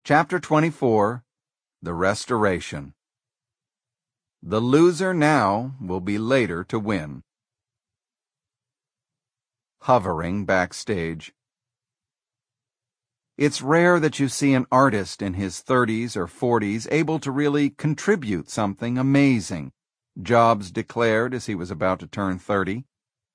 Chapter 24, The Restoration. The loser now will be later to win. Hovering backstage. It's rare that you see an artist in his 30s or 40s able to really contribute something amazing, Jobs declared as he was about to turn 30.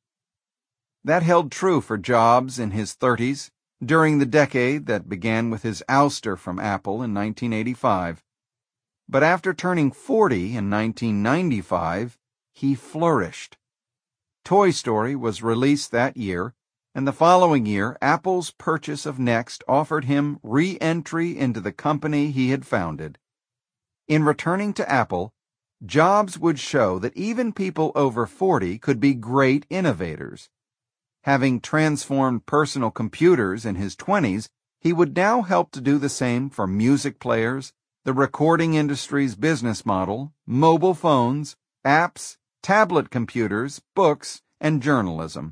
That held true for Jobs in his 30s, during the decade that began with his ouster from Apple in 1985. But after turning 40 in 1995, he flourished. Toy Story was released that year, and the following year, Apple's purchase of Next offered him re-entry into the company he had founded. In returning to Apple, Jobs would show that even people over 40 could be great innovators. Having transformed personal computers in his 20s, he would now help to do the same for music players, the recording industry's business model, mobile phones, apps, tablet computers, books, and journalism.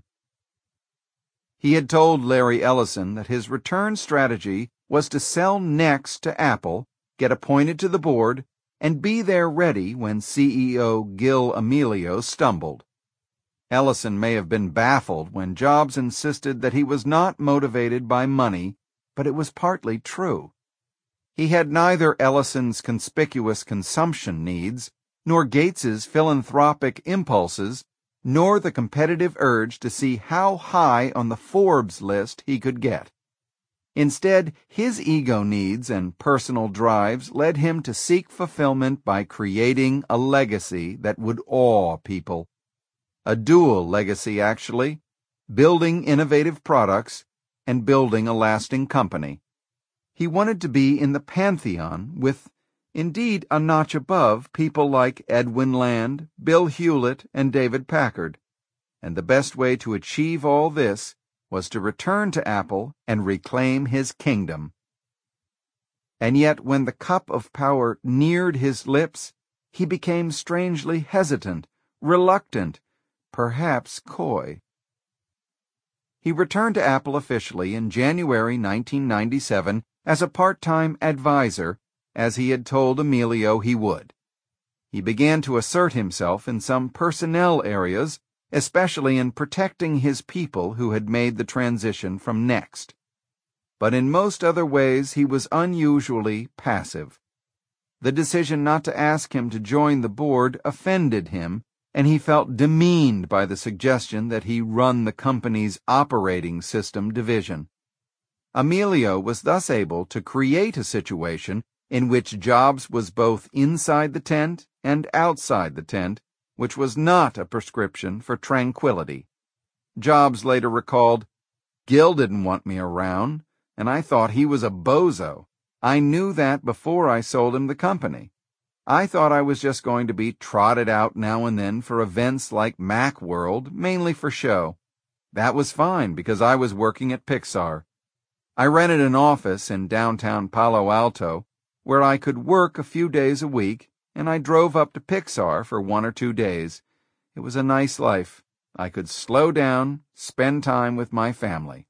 He had told Larry Ellison that his return strategy was to sell Next to Apple, get appointed to the board, and be there ready when CEO Gil Amelio stumbled. Ellison may have been baffled when Jobs insisted that he was not motivated by money, but it was partly true. He had neither Ellison's conspicuous consumption needs, nor Gates's philanthropic impulses, nor the competitive urge to see how high on the Forbes list he could get. Instead, his ego needs and personal drives led him to seek fulfillment by creating a legacy that would awe people. A dual legacy, actually, building innovative products and building a lasting company. He wanted to be in the pantheon with, indeed, a notch above people like Edwin Land, Bill Hewlett, and David Packard. And the best way to achieve all this was to return to Apple and reclaim his kingdom. And yet, when the cup of power neared his lips, he became strangely hesitant, reluctant, perhaps coy. He returned to Apple officially in January 1997 as a part-time advisor, as he had told Amelio he would. He began to assert himself in some personnel areas, especially in protecting his people who had made the transition from Next. But in most other ways he was unusually passive. The decision not to ask him to join the board offended him, and he felt demeaned by the suggestion that he run the company's operating system division. Amelio was thus able to create a situation in which Jobs was both inside the tent and outside the tent, which was not a prescription for tranquility. Jobs later recalled, "Gil didn't want me around, and I thought he was a bozo. I knew that before I sold him the company. I thought I was just going to be trotted out now and then for events like Macworld, mainly for show. That was fine because I was working at Pixar. I rented an office in downtown Palo Alto where I could work a few days a week, and I drove up to Pixar for 1 or 2 days. It was a nice life. I could slow down, spend time with my family."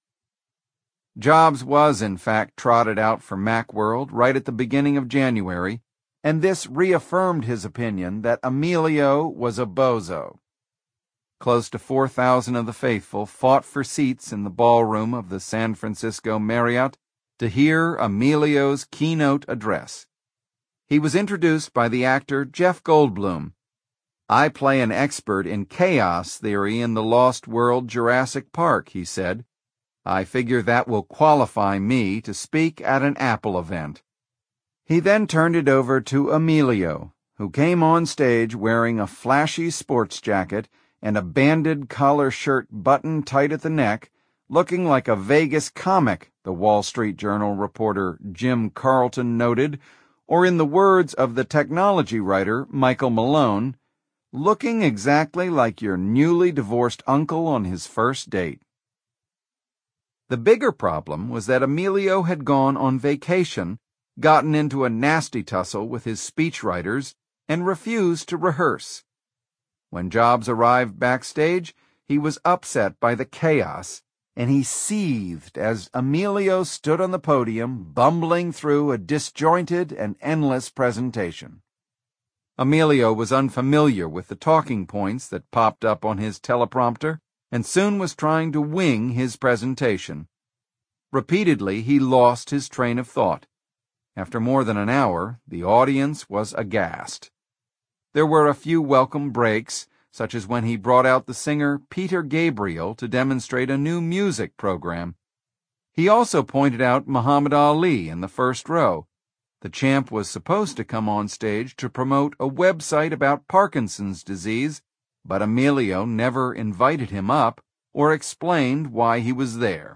Jobs was, in fact, trotted out for Macworld right at the beginning of January, and this reaffirmed his opinion that Amelio was a bozo. Close to 4,000 of the faithful fought for seats in the ballroom of the San Francisco Marriott to hear Amelio's keynote address. He was introduced by the actor Jeff Goldblum. "I play an expert in chaos theory in the Lost World Jurassic Park," he said. "I figure that will qualify me to speak at an Apple event." He then turned it over to Amelio, who came on stage wearing a flashy sports jacket and a banded collar shirt buttoned tight at the neck, looking like a Vegas comic, the Wall Street Journal reporter Jim Carlton noted, or in the words of the technology writer Michael Malone, looking exactly like your newly divorced uncle on his first date. The bigger problem was that Amelio had gone on vacation, gotten into a nasty tussle with his speechwriters, and refused to rehearse. When Jobs arrived backstage, he was upset by the chaos, and he seethed as Emilio stood on the podium, bumbling through a disjointed and endless presentation. Emilio was unfamiliar with the talking points that popped up on his teleprompter, and soon was trying to wing his presentation. Repeatedly, he lost his train of thought. After more than an hour, the audience was aghast. There were a few welcome breaks, such as when he brought out the singer Peter Gabriel to demonstrate a new music program. He also pointed out Muhammad Ali in the first row. The champ was supposed to come on stage to promote a website about Parkinson's disease, but Emilio never invited him up or explained why he was there.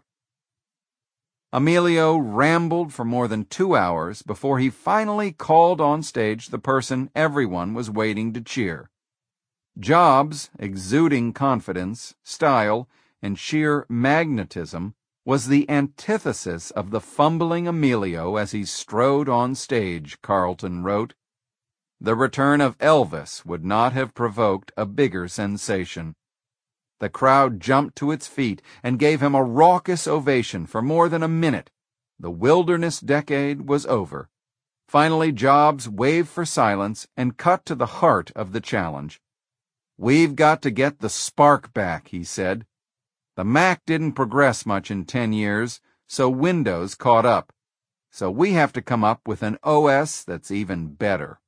Emilio rambled for more than 2 hours before he finally called on stage the person everyone was waiting to cheer. Jobs, exuding confidence, style, and sheer magnetism, was the antithesis of the fumbling Emilio as he strode on stage, Carlton wrote. The return of Elvis would not have provoked a bigger sensation. The crowd jumped to its feet and gave him a raucous ovation for more than a minute. The wilderness decade was over. Finally, Jobs waved for silence and cut to the heart of the challenge. "We've got to get the spark back," he said. "The Mac didn't progress much in 10 years, so Windows caught up. So we have to come up with an OS that's even better."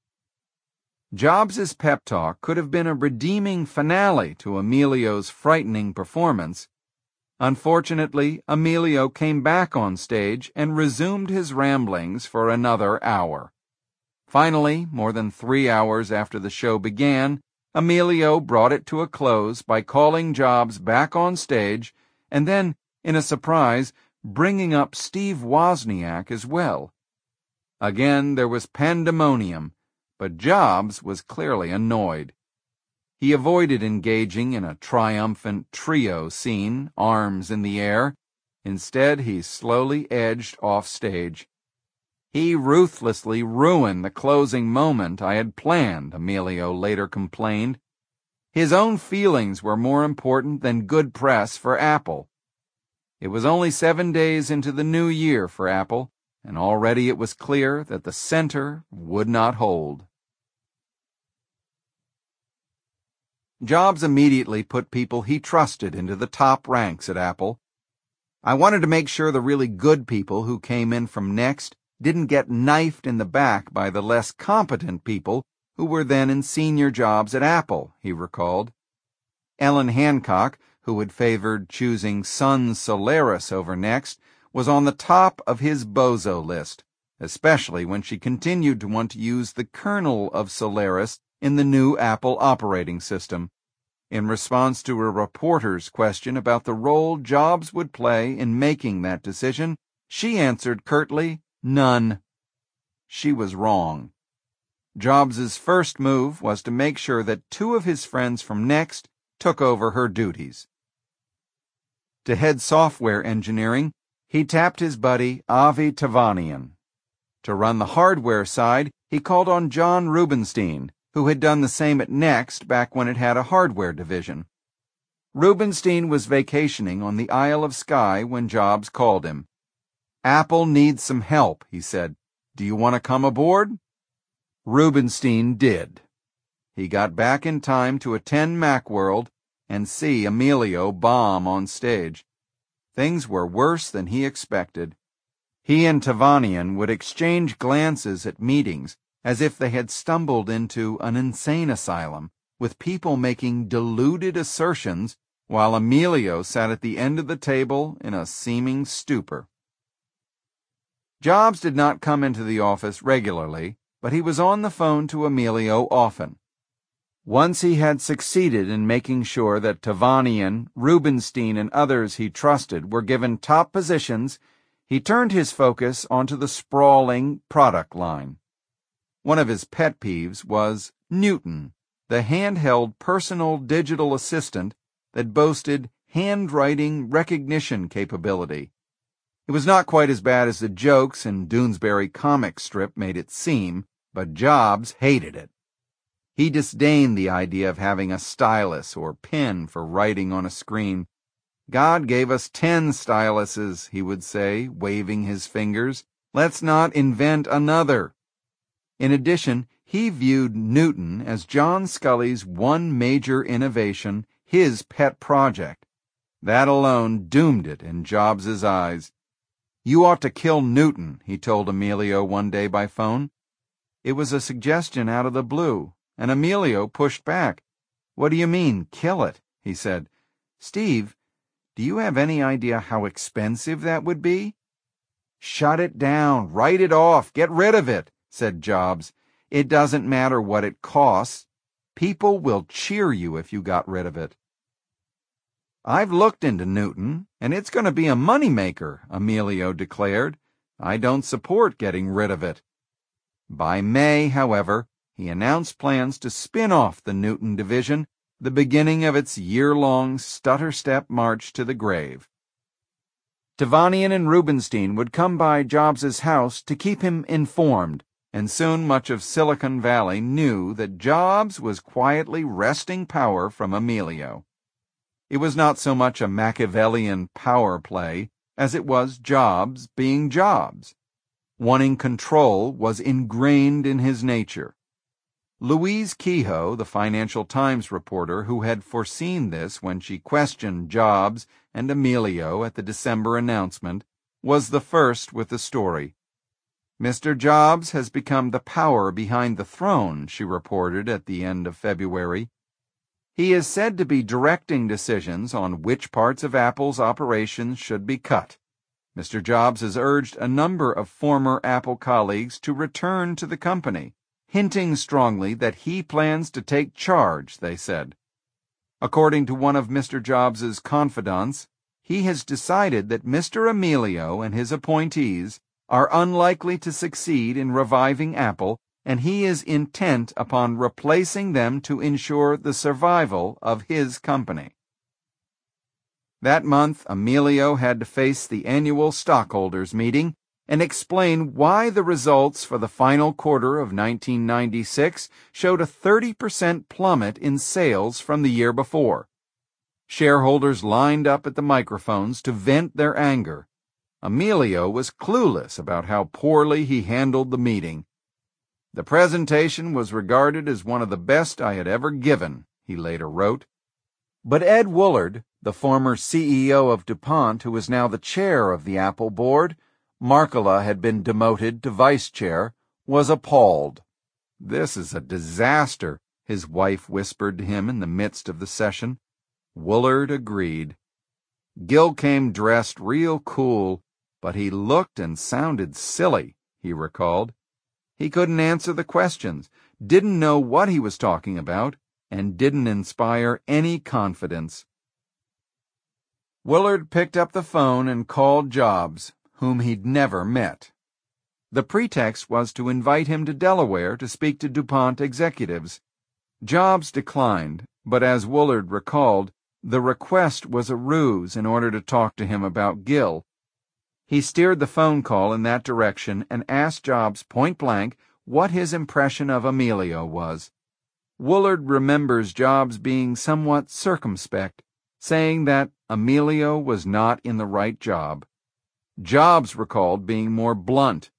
Jobs' pep talk could have been a redeeming finale to Emilio's frightening performance. Unfortunately, Emilio came back on stage and resumed his ramblings for another hour. Finally, more than 3 hours after the show began, Emilio brought it to a close by calling Jobs back on stage and then, in a surprise, bringing up Steve Wozniak as well. Again there was pandemonium, but Jobs was clearly annoyed. He avoided engaging in a triumphant trio scene, arms in the air. Instead, he slowly edged off stage. "He ruthlessly ruined the closing moment I had planned," Emilio later complained. His own feelings were more important than good press for Apple. It was only 7 days into the new year for Apple, and already it was clear that the center would not hold. Jobs immediately put people he trusted into the top ranks at Apple. "I wanted to make sure the really good people who came in from Next didn't get knifed in the back by the less competent people who were then in senior jobs at Apple," he recalled. Ellen Hancock, who had favored choosing Sun Solaris over Next, was on the top of his bozo list, especially when she continued to want to use the kernel of Solaris in the new Apple operating system. In response to a reporter's question about the role Jobs would play in making that decision, she answered curtly, "None." She was wrong. Jobs' first move was to make sure that 2 of his friends from Next took over her duties. To head software engineering, he tapped his buddy Avi Tevanian. To run the hardware side, he called on John Rubinstein, who had done the same at Next back when it had a hardware division. Rubinstein was vacationing on the Isle of Skye when Jobs called him. "Apple needs some help," he said. "Do you want to come aboard?" Rubinstein did. He got back in time to attend Macworld and see Emilio bomb on stage. Things were worse than he expected. He and Tevanian would exchange glances at meetings, as if they had stumbled into an insane asylum, with people making deluded assertions while Emilio sat at the end of the table in a seeming stupor. Jobs did not come into the office regularly, but he was on the phone to Emilio often. Once he had succeeded in making sure that Tevanian, Rubinstein, and others he trusted were given top positions, he turned his focus onto the sprawling product line. One of his pet peeves was Newton, the handheld personal digital assistant that boasted handwriting recognition capability. It was not quite as bad as the jokes in Doonesbury comic strip made it seem, but Jobs hated it. He disdained the idea of having a stylus or pen for writing on a screen. God gave us 10 styluses, he would say, waving his fingers. Let's not invent another. In addition, he viewed Newton as John Scully's one major innovation, his pet project. That alone doomed it in Jobs's eyes. You ought to kill Newton, he told Emilio one day by phone. It was a suggestion out of the blue, and Emilio pushed back. What do you mean, kill it? He said. Steve, do you have any idea how expensive that would be? Shut it down, write it off, get rid of it, said Jobs. It doesn't matter what it costs. People will cheer you if you got rid of it. I've looked into Newton, and it's going to be a moneymaker, Emilio declared. I don't support getting rid of it. By May, however, he announced plans to spin off the Newton division, the beginning of its year-long stutter-step march to the grave. Tevanian and Rubenstein would come by Jobs's house to keep him informed, and soon much of Silicon Valley knew that Jobs was quietly wresting power from Emilio. It was not so much a Machiavellian power play as it was Jobs being Jobs. Wanting control was ingrained in his nature. Louise Kehoe, the Financial Times reporter who had foreseen this when she questioned Jobs and Emilio at the December announcement, was the first with the story. Mr. Jobs has become the power behind the throne, she reported at the end of February. He is said to be directing decisions on which parts of Apple's operations should be cut. Mr. Jobs has urged a number of former Apple colleagues to return to the company, hinting strongly that he plans to take charge, they said. According to one of Mr. Jobs's confidants, he has decided that Mr. Emilio and his appointees are unlikely to succeed in reviving Apple, and he is intent upon replacing them to ensure the survival of his company. That month, Emilio had to face the annual stockholders' meeting and explain why the results for the final quarter of 1996 showed a 30% plummet in sales from the year before. Shareholders lined up at the microphones to vent their anger. Emilio was clueless about how poorly he handled the meeting. The presentation was regarded as one of the best I had ever given, he later wrote. But Ed Woolard, the former CEO of DuPont who is now the chair of the Apple board, Markkula had been demoted to vice chair, was appalled. This is a disaster, his wife whispered to him in the midst of the session. Woolard agreed. Gil came dressed real cool, but he looked and sounded silly, he recalled. He couldn't answer the questions, didn't know what he was talking about, and didn't inspire any confidence. Woolard picked up the phone and called Jobs, whom he'd never met. The pretext was to invite him to Delaware to speak to DuPont executives. Jobs declined, but as Woolard recalled, the request was a ruse in order to talk to him about Gil. He steered the phone call in that direction and asked Jobs point-blank what his impression of Emilio was. Woolard remembers Jobs being somewhat circumspect, saying that Emilio was not in the right job. Jobs recalled being more blunt.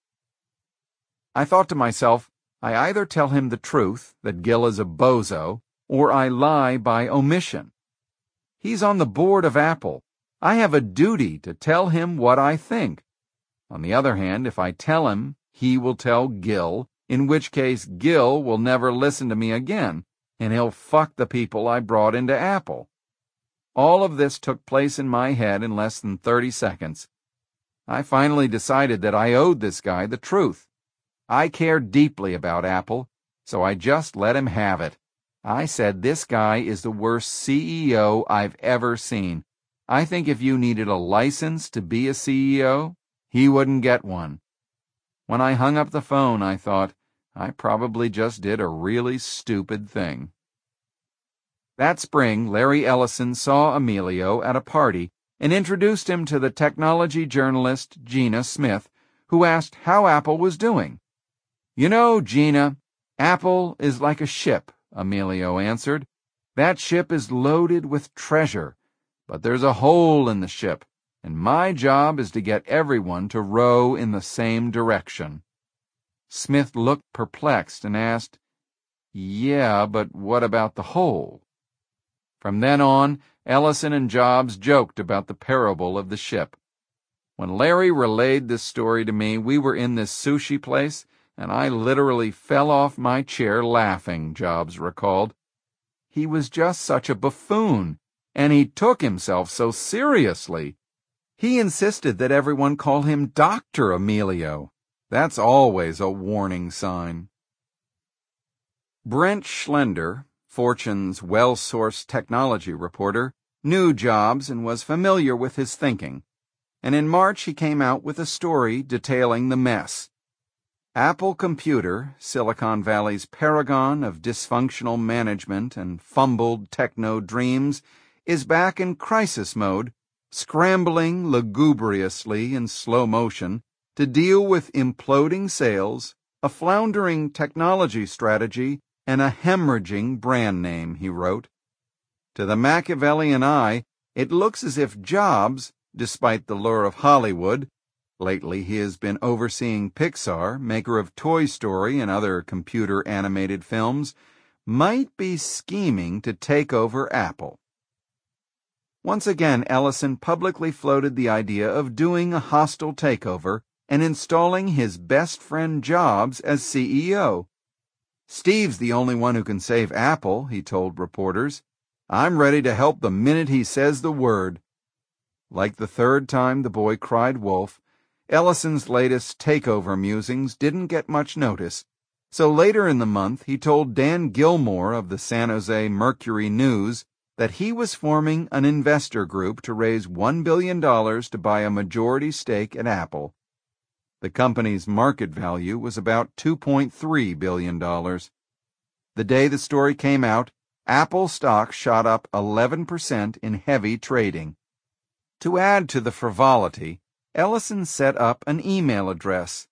I thought to myself, I either tell him the truth, that Gil is a bozo, or I lie by omission. He's on the board of Apple. I have a duty to tell him what I think. On the other hand, if I tell him, he will tell Gil, in which case Gil will never listen to me again, and he'll fuck the people I brought into Apple. All of this took place in my head in less than 30 seconds. I finally decided that I owed this guy the truth. I care deeply about Apple, so I just let him have it. I said this guy is the worst CEO I've ever seen. I think if you needed a license to be a CEO, he wouldn't get one. When I hung up the phone, I thought, I probably just did a really stupid thing. That spring, Larry Ellison saw Emilio at a party and introduced him to the technology journalist Gina Smith, who asked how Apple was doing. You know, Gina, Apple is like a ship, Emilio answered. That ship is loaded with treasure, but there's a hole in the ship, and my job is to get everyone to row in the same direction." Smith looked perplexed and asked, "Yeah, but what about the hole?" From then on, Ellison and Jobs joked about the parable of the ship. "When Larry relayed this story to me, we were in this sushi place, and I literally fell off my chair laughing," Jobs recalled. "He was just such a buffoon, and he took himself so seriously. He insisted that everyone call him Dr. Emilio. That's always a warning sign." Brent Schlender, Fortune's well-sourced technology reporter, knew Jobs and was familiar with his thinking, and in March he came out with a story detailing the mess. Apple Computer, Silicon Valley's paragon of dysfunctional management and fumbled techno dreams, is back in crisis mode, scrambling lugubriously in slow motion to deal with imploding sales, a floundering technology strategy, and a hemorrhaging brand name, he wrote. To the Machiavellian eye, it looks as if Jobs, despite the lure of Hollywood — lately he has been overseeing Pixar, maker of Toy Story and other computer-animated films — might be scheming to take over Apple. Once again, Ellison publicly floated the idea of doing a hostile takeover and installing his best friend Jobs as CEO. "Steve's the only one who can save Apple," he told reporters. "I'm ready to help the minute he says the word." Like the third time the boy cried wolf, Ellison's latest takeover musings didn't get much notice, so later in the month he told Dan Gilmore of the San Jose Mercury News that he was forming an investor group to raise $1 billion to buy a majority stake at Apple. The company's market value was about $2.3 billion. The day the story came out, Apple stock shot up 11% in heavy trading. To add to the frivolity, Ellison set up an email address,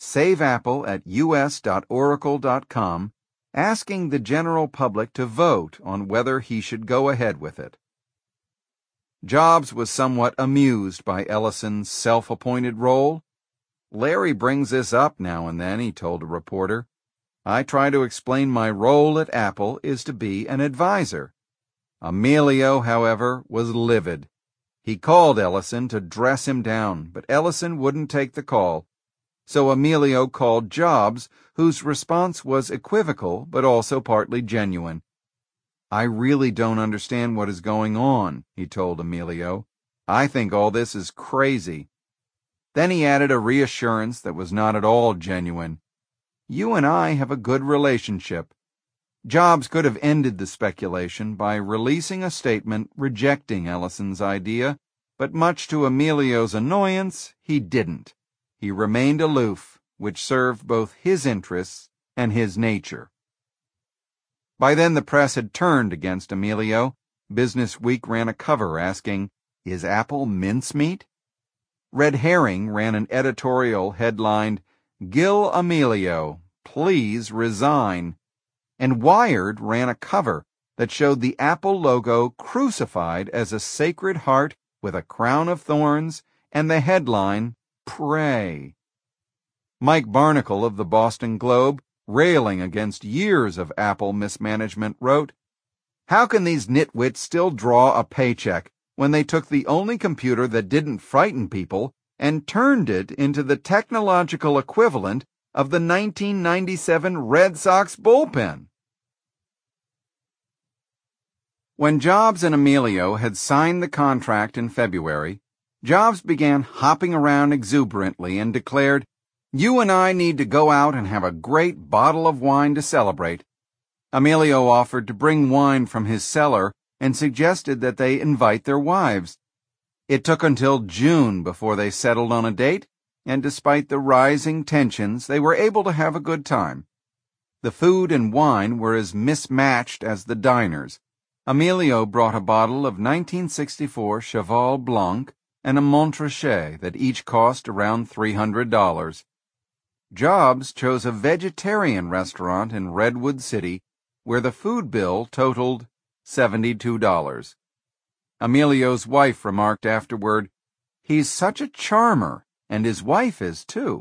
saveapple@us.oracle.com, asking the general public to vote on whether he should go ahead with it. Jobs was somewhat amused by Ellison's self-appointed role. "Larry brings this up now and then," he told a reporter. "I try to explain my role at Apple is to be an advisor." Emilio, however, was livid. He called Ellison to dress him down, but Ellison wouldn't take the call. So Emilio called Jobs, whose response was equivocal but also partly genuine. "I really don't understand what is going on," he told Emilio. "I think all this is crazy." Then he added a reassurance that was not at all genuine. "You and I have a good relationship." Jobs could have ended the speculation by releasing a statement rejecting Ellison's idea, but much to Emilio's annoyance, he didn't. He remained aloof, which served both his interests and his nature. By then the press had turned against Emilio. Business Week ran a cover asking, "Is Apple mincemeat?" Red Herring ran an editorial headlined, "Gil Amelio, Please Resign," and Wired ran a cover that showed the Apple logo crucified as a sacred heart with a crown of thorns and the headline, "Pray." Mike Barnacle of the Boston Globe, railing against years of Apple mismanagement, wrote, "How can these nitwits still draw a paycheck when they took the only computer that didn't frighten people and turned it into the technological equivalent of the 1997 Red Sox bullpen?" When Jobs and Emilio had signed the contract in February, Jobs began hopping around exuberantly and declared, "You and I need to go out and have a great bottle of wine to celebrate." Emilio offered to bring wine from his cellar and suggested that they invite their wives. It took until June before they settled on a date, and despite the rising tensions, they were able to have a good time. The food and wine were as mismatched as the diners. Emilio brought a bottle of 1964 Cheval Blanc and a Montrachet that each cost around $300. Jobs chose a vegetarian restaurant in Redwood City where the food bill totaled $72. Emilio's wife remarked afterward, "He's such a charmer, and his wife is too."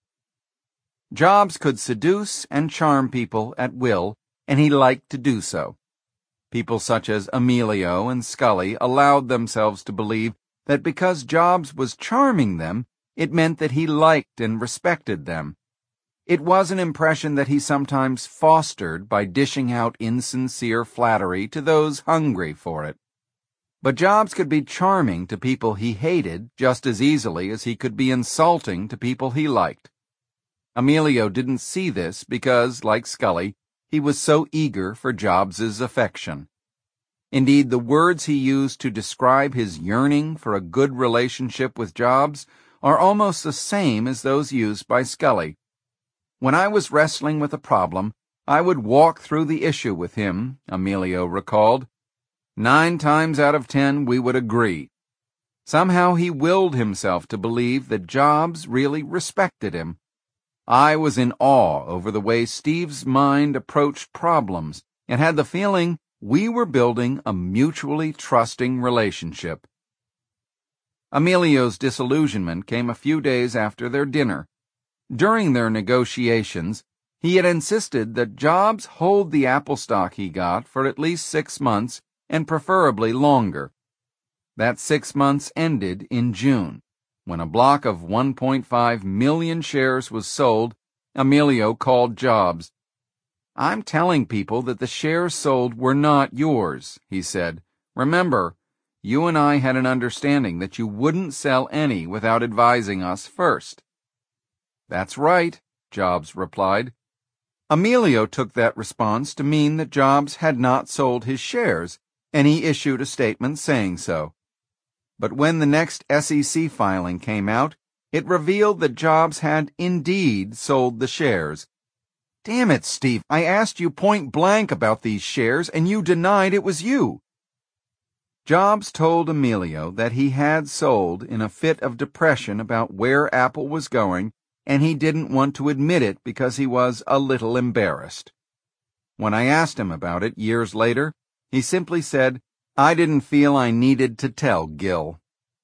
Jobs could seduce and charm people at will, and he liked to do so. People such as Emilio and Scully allowed themselves to believe that because Jobs was charming them, it meant that he liked and respected them. It was an impression that he sometimes fostered by dishing out insincere flattery to those hungry for it. But Jobs could be charming to people he hated just as easily as he could be insulting to people he liked. Emilio didn't see this because, like Scully, he was so eager for Jobs's affection. Indeed, the words he used to describe his yearning for a good relationship with Jobs are almost the same as those used by Scully. When I was wrestling with a problem, I would walk through the issue with him, Emilio recalled. 9 times out of 10 we would agree. Somehow he willed himself to believe that Jobs really respected him. I was in awe over the way Steve's mind approached problems and had the feeling we were building a mutually trusting relationship. Emilio's disillusionment came a few days after their dinner. During their negotiations, he had insisted that Jobs hold the Apple stock he got for at least 6 months and preferably longer. That 6 months ended in June. When a block of 1.5 million shares was sold, Emilio called Jobs. "I'm telling people that the shares sold were not yours," he said. "Remember, you and I had an understanding that you wouldn't sell any without advising us first." "That's right," Jobs replied. Emilio took that response to mean that Jobs had not sold his shares, and he issued a statement saying so. But when the next SEC filing came out, it revealed that Jobs had indeed sold the shares. "Damn it, Steve, I asked you point blank about these shares, and you denied it was you." Jobs told Emilio that he had sold in a fit of depression about where Apple was going, and he didn't want to admit it because he was a little embarrassed. When I asked him about it years later, he simply said, "I didn't feel I needed to tell Gil."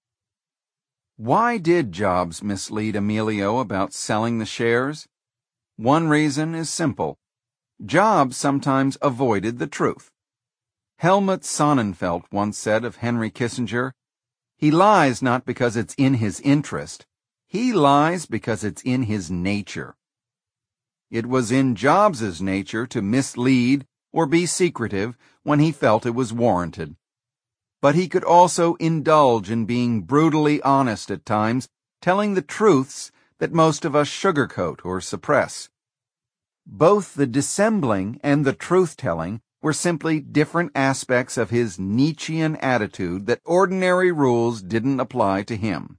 Why did Jobs mislead Emilio about selling the shares? One reason is simple. Jobs sometimes avoided the truth. Helmut Sonnenfeld once said of Henry Kissinger, "He lies not because it's in his interest. He lies because it's in his nature." It was in Jobs's nature to mislead or be secretive when he felt it was warranted. But he could also indulge in being brutally honest at times, telling the truths that most of us sugarcoat or suppress. Both the dissembling and the truth-telling were simply different aspects of his Nietzschean attitude that ordinary rules didn't apply to him.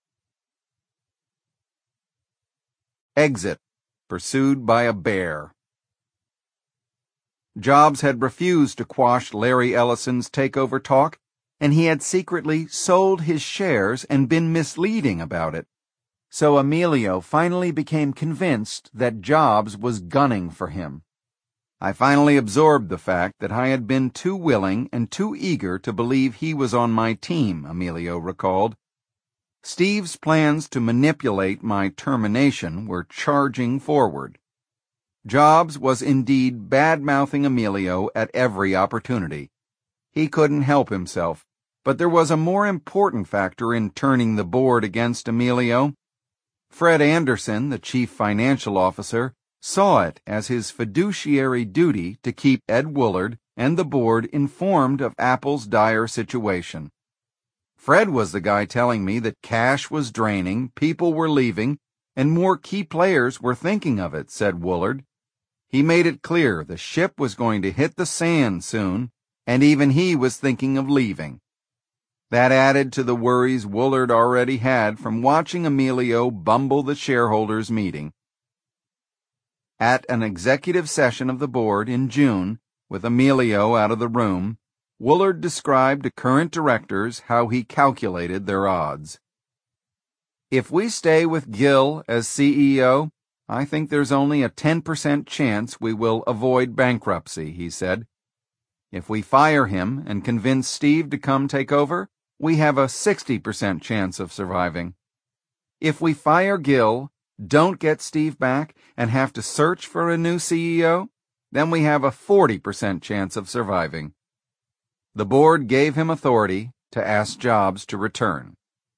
Exit, pursued by a bear. Jobs had refused to quash Larry Ellison's takeover talk, and he had secretly sold his shares and been misleading about it. So Emilio finally became convinced that Jobs was gunning for him. "I finally absorbed the fact that I had been too willing and too eager to believe he was on my team," Emilio recalled. Steve's plans to manipulate my termination were charging forward. Jobs was indeed bad-mouthing Emilio at every opportunity. He couldn't help himself, but there was a more important factor in turning the board against Emilio. Fred Anderson, the chief financial officer, saw it as his fiduciary duty to keep Ed Woolard and the board informed of Apple's dire situation. "Fred was the guy telling me that cash was draining, people were leaving, and more key players were thinking of it," said Woolard. "He made it clear the ship was going to hit the sand soon, and even he was thinking of leaving." That added to the worries Woolard already had from watching Emilio bumble the shareholders' meeting. At an executive session of the board in June, with Emilio out of the room, Woolard described to current directors how he calculated their odds. "If we stay with Gil as CEO, I think there's only a 10% chance we will avoid bankruptcy," he said. If we fire him and convince Steve to come take over, we have a 60% chance of surviving. If we fire Gil, don't get Steve back, and have to search for a new CEO, then we have a 40% chance of surviving. The board gave him authority to ask Jobs to return.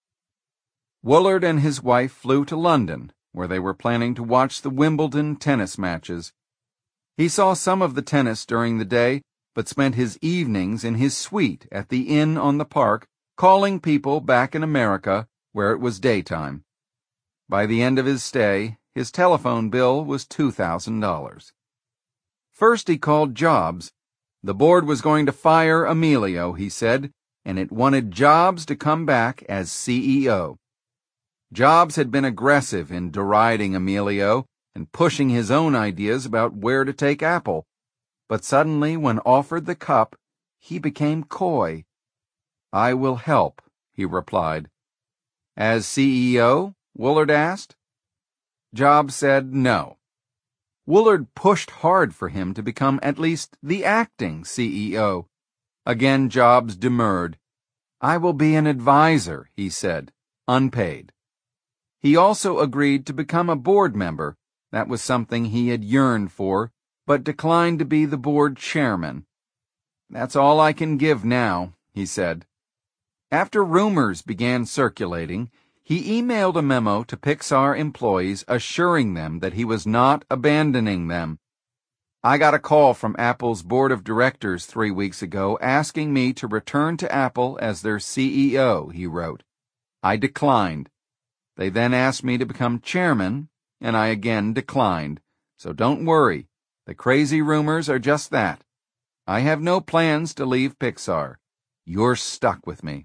Woolard and his wife flew to London, where they were planning to watch the Wimbledon tennis matches. He saw some of the tennis during the day, but spent his evenings in his suite at the inn on the park, calling people back in America where it was daytime. By the end of his stay, his telephone bill was $2,000. First he called Jobs. The board was going to fire Emilio, he said, and it wanted Jobs to come back as CEO. Jobs had been aggressive in deriding Emilio and pushing his own ideas about where to take Apple. But suddenly, when offered the cup, he became coy. "I will help," he replied. "As CEO?" Woolard asked. Jobs said no. Woolard pushed hard for him to become at least the acting CEO. Again Jobs demurred. "I will be an advisor," he said, unpaid. He also agreed to become a board member. That was something he had yearned for, but declined to be the board chairman. "That's all I can give now," he said. After rumors began circulating, he emailed a memo to Pixar employees assuring them that he was not abandoning them. "I got a call from Apple's board of directors 3 weeks ago asking me to return to Apple as their CEO," he wrote. "I declined. They then asked me to become chairman, and I again declined. So don't worry. The crazy rumors are just that. I have no plans to leave Pixar. You're stuck with me."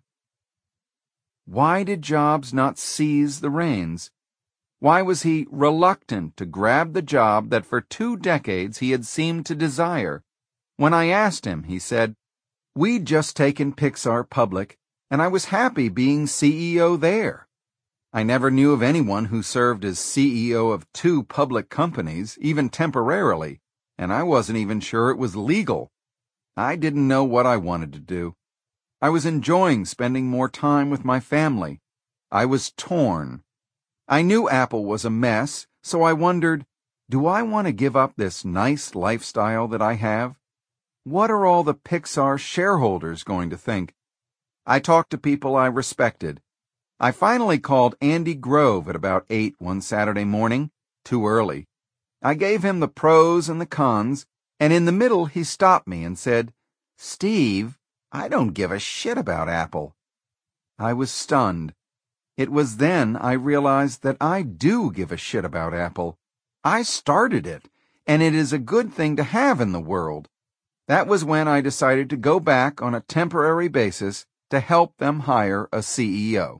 Why did Jobs not seize the reins? Why was he reluctant to grab the job that for 2 decades he had seemed to desire? When I asked him, he said, "We'd just taken Pixar public, and I was happy being CEO there. I never knew of anyone who served as CEO of 2 public companies, even temporarily, and I wasn't even sure it was legal. I didn't know what I wanted to do. I was enjoying spending more time with my family. I was torn. I knew Apple was a mess, so I wondered, do I want to give up this nice lifestyle that I have? What are all the Pixar shareholders going to think?" I talked to people I respected. I finally called Andy Grove at about 8 one Saturday morning, too early. I gave him the pros and the cons, and in the middle he stopped me and said, "Steve, I don't give a shit about Apple." I was stunned. It was then I realized that I do give a shit about Apple. I started it, and it is a good thing to have in the world. That was when I decided to go back on a temporary basis to help them hire a CEO.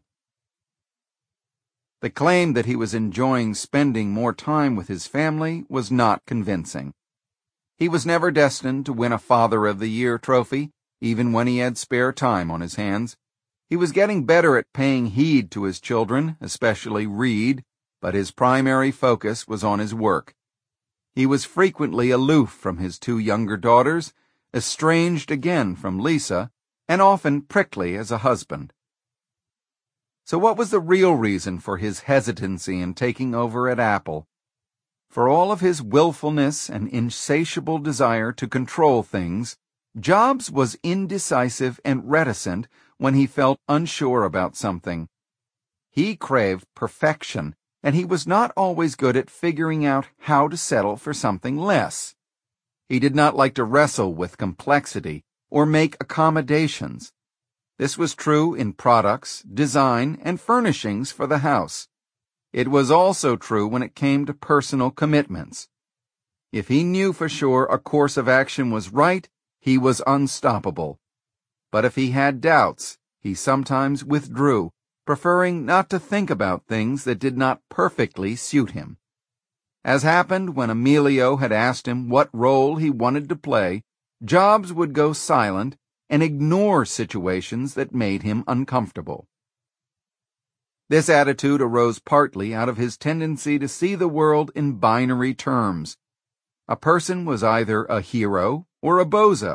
The claim that he was enjoying spending more time with his family was not convincing. He was never destined to win a Father of the Year trophy, even when he had spare time on his hands. He was getting better at paying heed to his children, especially Reed, but his primary focus was on his work. He was frequently aloof from his 2 younger daughters, estranged again from Lisa, and often prickly as a husband. So what was the real reason for his hesitancy in taking over at Apple? For all of his willfulness and insatiable desire to control things, Jobs was indecisive and reticent when he felt unsure about something. He craved perfection, and he was not always good at figuring out how to settle for something less. He did not like to wrestle with complexity or make accommodations. This was true in products, design, and furnishings for the house. It was also true when it came to personal commitments. If he knew for sure a course of action was right, he was unstoppable. But if he had doubts, he sometimes withdrew, preferring not to think about things that did not perfectly suit him. As happened when Emilio had asked him what role he wanted to play, Jobs would go silent and ignore situations that made him uncomfortable. This attitude arose partly out of his tendency to see the world in binary terms. A person was either a hero or a bozo.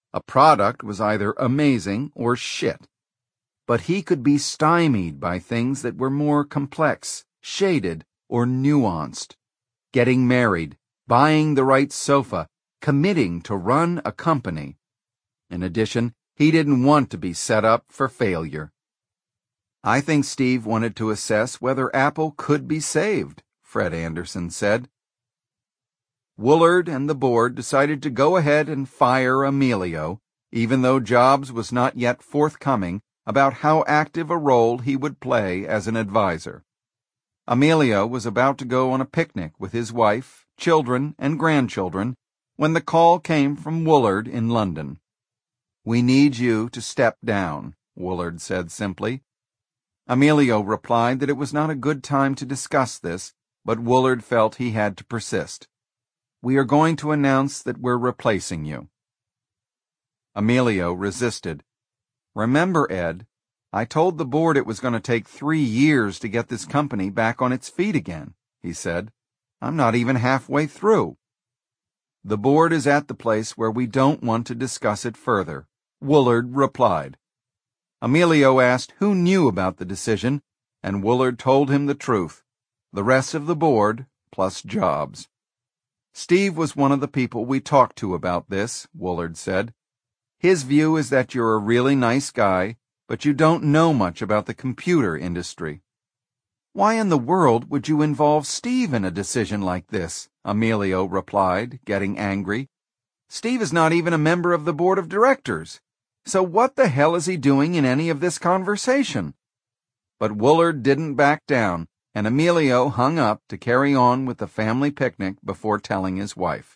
A product was either amazing or shit. But he could be stymied by things that were more complex, shaded, or nuanced. Getting married, buying the right sofa, committing to run a company. In addition, he didn't want to be set up for failure. I think Steve wanted to assess whether Apple could be saved, Fred Anderson said. Woolard and the board decided to go ahead and fire Emilio, even though Jobs was not yet forthcoming about how active a role he would play as an advisor. Emilio was about to go on a picnic with his wife, children, and grandchildren when the call came from Woolard in London. "We need you to step down," Woolard said simply. Emilio replied that it was not a good time to discuss this, but Woolard felt he had to persist. "We are going to announce that we're replacing you." Emilio resisted. "Remember, Ed, I told the board it was going to take 3 years to get this company back on its feet again," he said. "I'm not even halfway through." "The board is at the place where we don't want to discuss it further," Woolard replied. Emilio asked who knew about the decision, and Woolard told him the truth. The rest of the board, plus Jobs. "Steve was one of the people we talked to about this," Woolard said. "His view is that you're a really nice guy, but you don't know much about the computer industry." "Why in the world would you involve Steve in a decision like this?" Emilio replied, getting angry. "Steve is not even a member of the board of directors. So what the hell is he doing in any of this conversation?" But Woolard didn't back down, and Emilio hung up to carry on with the family picnic before telling his wife.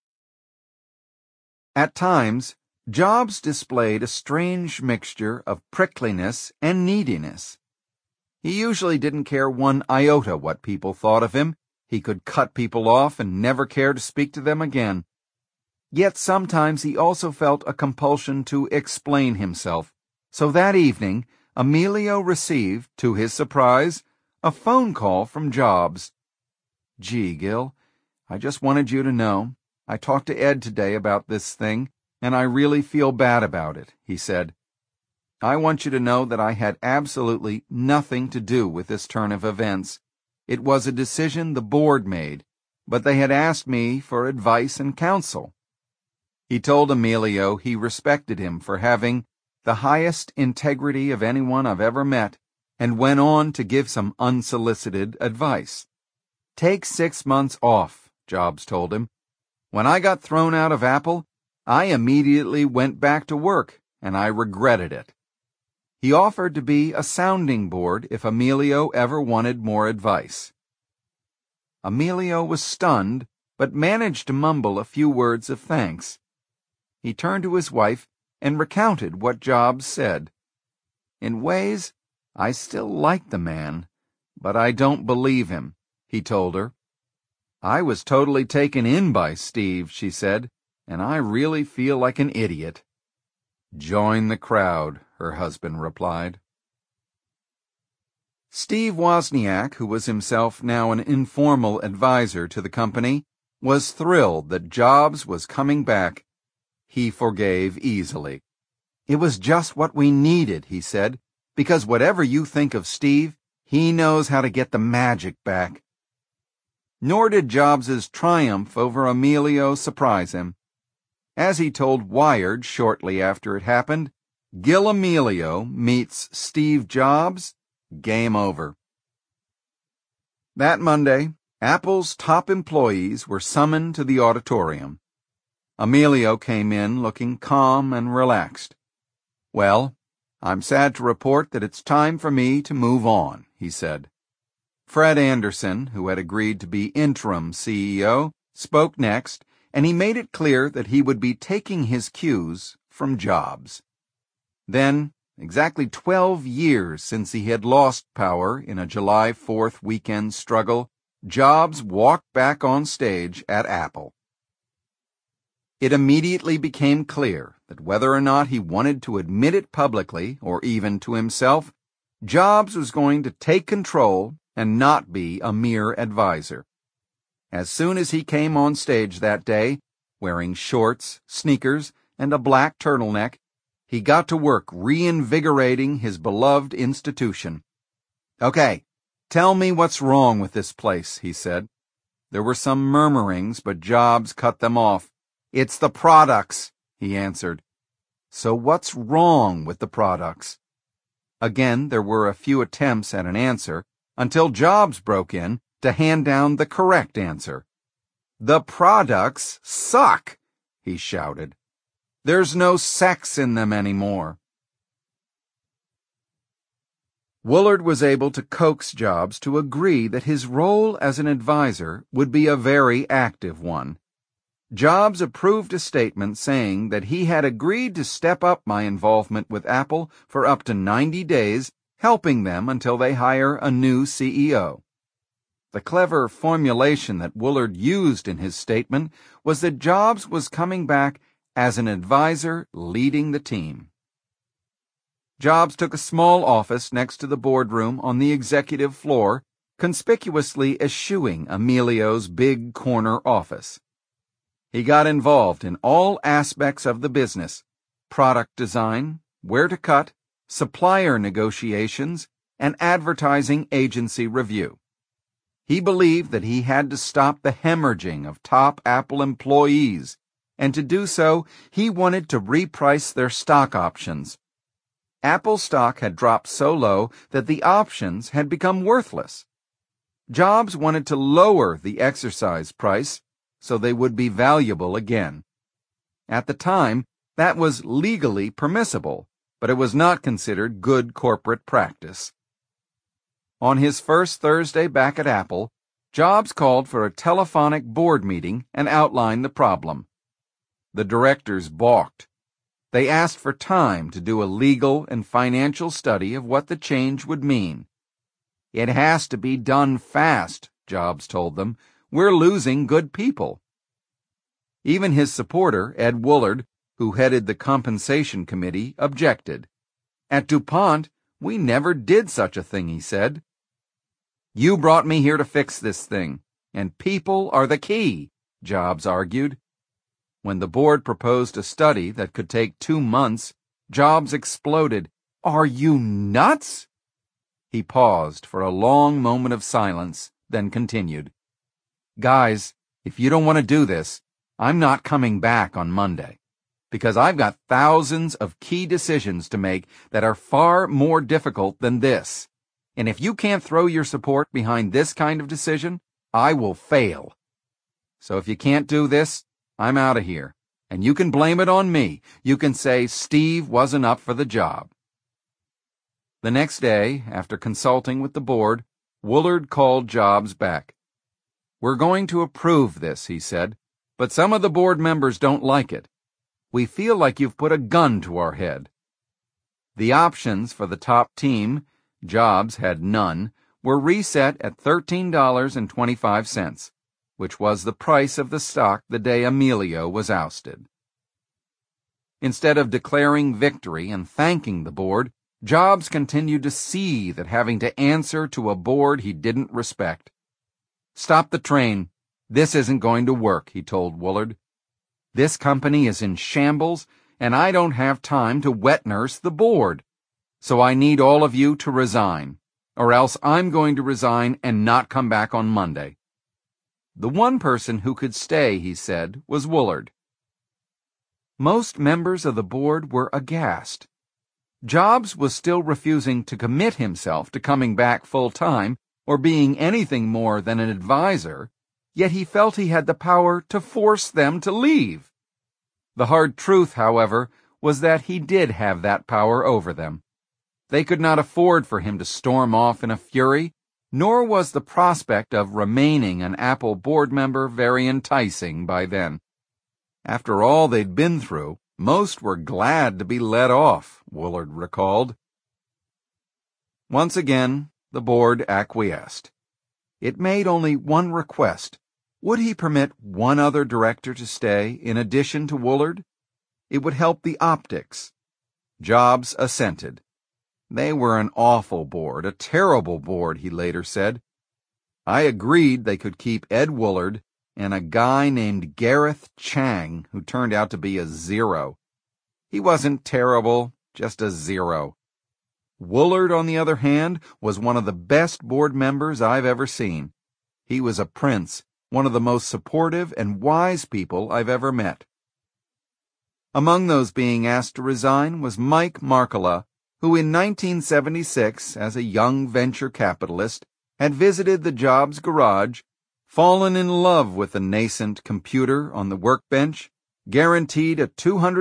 At times, Jobs displayed a strange mixture of prickliness and neediness. He usually didn't care one iota what people thought of him. He could cut people off and never care to speak to them again. Yet sometimes he also felt a compulsion to explain himself. So that evening, Emilio received, to his surprise, a phone call from Jobs. "Gee, Gil, I just wanted you to know. I talked to Ed today about this thing, and I really feel bad about it," he said. "I want you to know that I had absolutely nothing to do with this turn of events. It was a decision the board made, but they had asked me for advice and counsel." He told Emilio he respected him for having the highest integrity of anyone I've ever met, and went on to give some unsolicited advice. "Take 6 months off," Jobs told him. "When I got thrown out of Apple, I immediately went back to work, and I regretted it." He offered to be a sounding board if Emilio ever wanted more advice. Emilio was stunned, but managed to mumble a few words of thanks. He turned to his wife and recounted what Jobs said. "In ways, I still like the man, but I don't believe him," he told her. "I was totally taken in by Steve," she said, "and I really feel like an idiot." "Join the crowd," her husband replied. Steve Wozniak, who was himself now an informal advisor to the company, was thrilled that Jobs was coming back. He forgave easily. "It was just what we needed," he said, "because whatever you think of Steve, he knows how to get the magic back." Nor did Jobs's triumph over Emilio surprise him. As he told Wired shortly after it happened, Gil Amelio meets Steve Jobs, game over. That Monday, Apple's top employees were summoned to the auditorium. Emilio came in looking calm and relaxed. "Well, I'm sad to report that it's time for me to move on," he said. Fred Anderson, who had agreed to be interim CEO, spoke next, and he made it clear that he would be taking his cues from Jobs. Then, exactly 12 years since he had lost power in a July 4th weekend struggle, Jobs walked back on stage at Apple. It immediately became clear that whether or not he wanted to admit it publicly, or even to himself, Jobs was going to take control and not be a mere advisor. As soon as he came on stage that day, wearing shorts, sneakers, and a black turtleneck, he got to work reinvigorating his beloved institution. "Okay, tell me what's wrong with this place," he said. There were some murmurings, but Jobs cut them off. "It's the products," he answered. "So what's wrong with the products?" Again, there were a few attempts at an answer, until Jobs broke in to hand down the correct answer. "The products suck," he shouted. "There's no sex in them anymore." Woolard was able to coax Jobs to agree that his role as an advisor would be a very active one. Jobs approved a statement saying that he had agreed to step up my involvement with Apple for up to 90 days, helping them until they hire a new CEO. The clever formulation that Woolard used in his statement was that Jobs was coming back as an advisor leading the team. Jobs took a small office next to the boardroom on the executive floor, conspicuously eschewing Emilio's big corner office. He got involved in all aspects of the business: product design, where to cut, supplier negotiations, and advertising agency review. He believed that he had to stop the hemorrhaging of top Apple employees, and to do so, he wanted to reprice their stock options. Apple stock had dropped so low that the options had become worthless. Jobs wanted to lower the exercise price so they would be valuable again. At the time, that was legally permissible, but it was not considered good corporate practice. On his first Thursday back at Apple, Jobs called for a telephonic board meeting and outlined the problem. The directors balked. They asked for time to do a legal and financial study of what the change would mean. "It has to be done fast," Jobs told them. "We're losing good people." Even his supporter, Ed Woolard, who headed the compensation committee, objected. "At DuPont, we never did such a thing," he said. "You brought me here to fix this thing, and people are the key," Jobs argued. When the board proposed a study that could take 2 months, Jobs exploded. "Are you nuts?" He paused for a long moment of silence, then continued. "Guys, if you don't want to do this, I'm not coming back on Monday, because I've got thousands of key decisions to make that are far more difficult than this. And if you can't throw your support behind this kind of decision, I will fail. So if you can't do this, I'm out of here, and you can blame it on me. You can say Steve wasn't up for the job." The next day, after consulting with the board, Woolard called Jobs back. "We're going to approve this," he said, "but some of the board members don't like it. We feel like you've put a gun to our head." The options for the top team, Jobs had none, were reset at $13.25. Which was the price of the stock the day Emilio was ousted. Instead of declaring victory and thanking the board, Jobs continued to seethe at having to answer to a board he didn't respect. "Stop the train. This isn't going to work," he told Woolard. "This company is in shambles, and I don't have time to wet nurse the board. So I need all of you to resign, or else I'm going to resign and not come back on Monday." The one person who could stay, he said, was Woolard. Most members of the board were aghast. Jobs was still refusing to commit himself to coming back full-time or being anything more than an advisor, yet he felt he had the power to force them to leave. The hard truth, however, was that he did have that power over them. They could not afford for him to storm off in a fury, nor was the prospect of remaining an Apple board member very enticing by then. After all they'd been through, most were glad to be let off, Woolard recalled. Once again, the board acquiesced. It made only one request. Would he permit one other director to stay in addition to Woolard? It would help the optics. Jobs assented. They were an awful board, a terrible board, he later said. I agreed they could keep Ed Woolard and a guy named Gareth Chang, who turned out to be a zero. He wasn't terrible, just a zero. Woolard, on the other hand, was one of the best board members I've ever seen. He was a prince, one of the most supportive and wise people I've ever met. Among those being asked to resign was Mike Markkula, who in 1976, as a young venture capitalist, had visited the Jobs garage, fallen in love with the nascent computer on the workbench, guaranteed a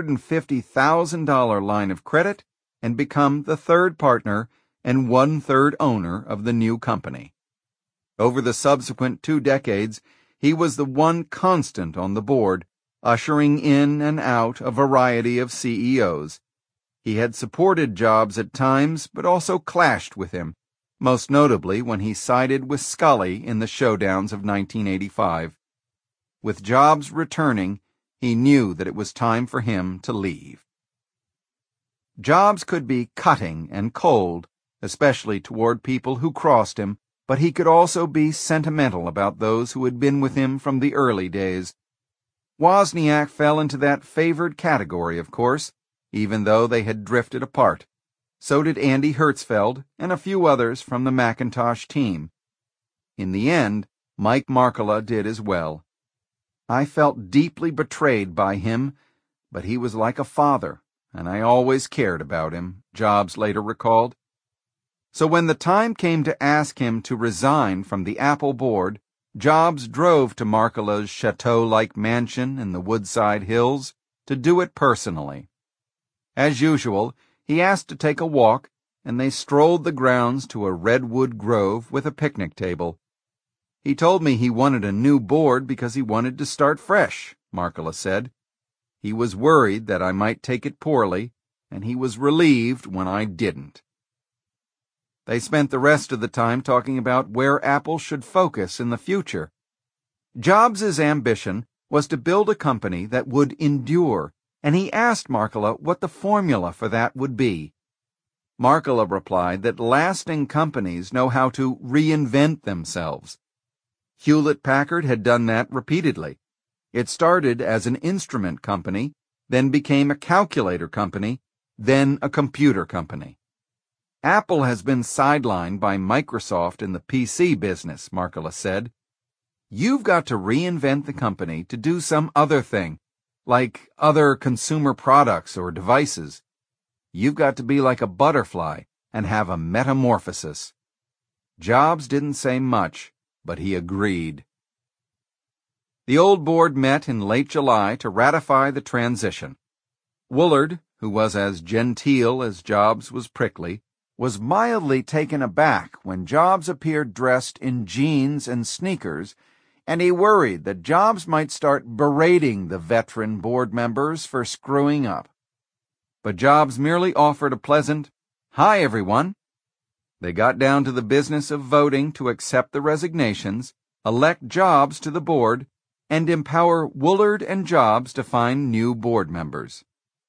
$250,000 line of credit, and become the third partner and one-third owner of the new company. Over the subsequent 2 decades, he was the one constant on the board, ushering in and out a variety of CEOs. He had supported Jobs at times, but also clashed with him, most notably when he sided with Scully in the showdowns of 1985. With Jobs returning, he knew that it was time for him to leave. Jobs could be cutting and cold, especially toward people who crossed him, but he could also be sentimental about those who had been with him from the early days. Wozniak fell into that favored category, of course, even though they had drifted apart. So did Andy Hertzfeld and a few others from the Macintosh team. In the end, Mike Markkula did as well. I felt deeply betrayed by him, but he was like a father, and I always cared about him, Jobs later recalled. So when the time came to ask him to resign from the Apple board, Jobs drove to Markkula's chateau-like mansion in the Woodside Hills to do it personally. As usual, he asked to take a walk, and they strolled the grounds to a redwood grove with a picnic table. He told me he wanted a new board because he wanted to start fresh, Markkula said. He was worried that I might take it poorly, and he was relieved when I didn't. They spent the rest of the time talking about where Apple should focus in the future. Jobs' ambition was to build a company that would endure, and he asked Markkula what the formula for that would be. Markkula replied that lasting companies know how to reinvent themselves. Hewlett-Packard had done that repeatedly. It started as an instrument company, then became a calculator company, then a computer company. Apple has been sidelined by Microsoft in the PC business, Markkula said. You've got to reinvent the company to do some other thing, like other consumer products or devices. You've got to be like a butterfly and have a metamorphosis. Jobs didn't say much, but he agreed. The old board met in late July to ratify the transition. Woolard, who was as genteel as Jobs was prickly, was mildly taken aback when Jobs appeared dressed in jeans and sneakers, and he worried that Jobs might start berating the veteran board members for screwing up. But Jobs merely offered a pleasant, "Hi, everyone." They got down to the business of voting to accept the resignations, elect Jobs to the board, and empower Woolard and Jobs to find new board members.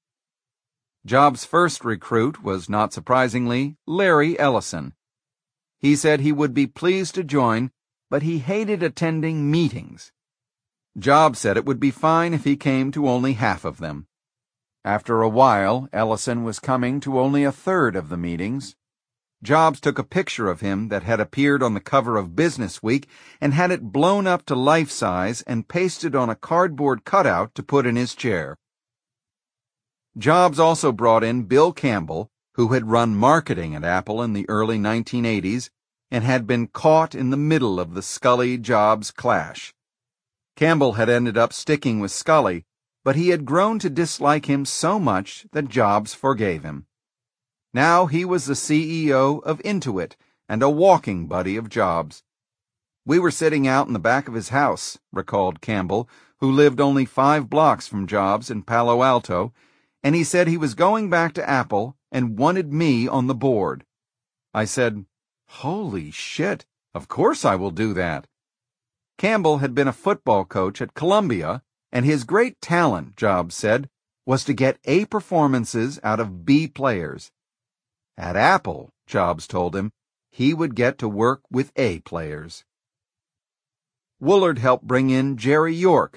Jobs' first recruit was, not surprisingly, Larry Ellison. He said he would be pleased to join, but he hated attending meetings. Jobs said it would be fine if he came to only half of them. After a while, Ellison was coming to only a third of the meetings. Jobs took a picture of him that had appeared on the cover of Business Week and had it blown up to life size and pasted on a cardboard cutout to put in his chair. Jobs also brought in Bill Campbell, who had run marketing at Apple in the early 1980s and had been caught in the middle of the Scully-Jobs clash. Campbell had ended up sticking with Scully, but he had grown to dislike him so much that Jobs forgave him. Now he was the CEO of Intuit and a walking buddy of Jobs. "We were sitting out in the back of his house," recalled Campbell, who lived only 5 blocks from Jobs in Palo Alto, and he said he was going back to Apple and wanted me on the board. I said, "Holy shit, of course I will do that." Campbell had been a football coach at Columbia, and his great talent, Jobs said, was to get A performances out of B players. At Apple, Jobs told him, he would get to work with A players. Woolard helped bring in Jerry York,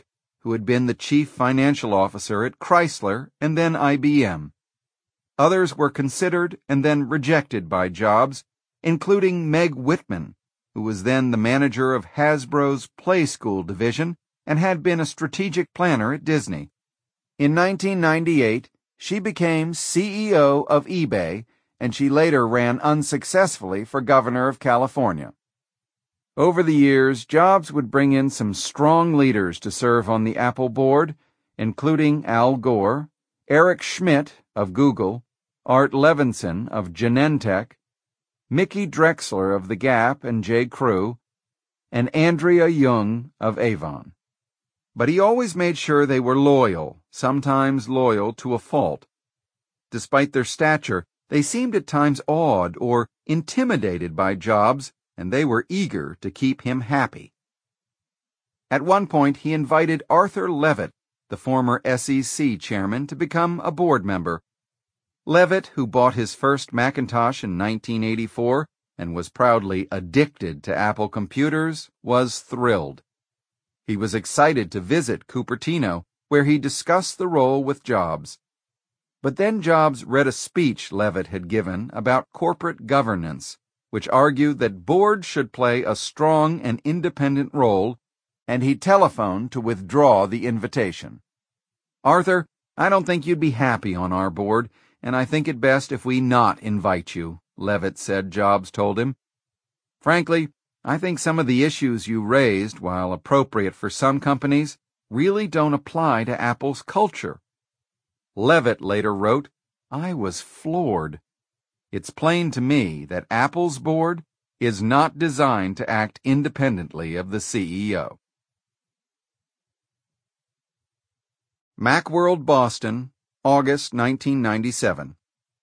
who had been the chief financial officer at Chrysler and then IBM. Others were considered and then rejected by Jobs, including Meg Whitman, who was then the manager of Hasbro's Play School division and had been a strategic planner at Disney. In 1998, she became CEO of eBay, and she later ran unsuccessfully for governor of California. Over the years, Jobs would bring in some strong leaders to serve on the Apple board, including Al Gore, Eric Schmidt of Google, Art Levinson of Genentech, Mickey Drexler of The Gap and J. Crew, and Andrea Jung of Avon. But he always made sure they were loyal, sometimes loyal to a fault. Despite their stature, they seemed at times awed or intimidated by Jobs, and they were eager to keep him happy. At one point, he invited Arthur Levitt, the former SEC chairman, to become a board member. Levitt, who bought his first Macintosh in 1984 and was proudly addicted to Apple computers, was thrilled. He was excited to visit Cupertino, where he discussed the role with Jobs. But then Jobs read a speech Levitt had given about corporate governance, which argued that boards should play a strong and independent role, and he telephoned to withdraw the invitation. "Arthur, I don't think you'd be happy on our board, and I think it best if we not invite you," Levitt said Jobs told him. "Frankly, I think some of the issues you raised, while appropriate for some companies, really don't apply to Apple's culture." Levitt later wrote, "I was floored. It's plain to me that Apple's board is not designed to act independently of the CEO." Macworld, Boston, August 1997.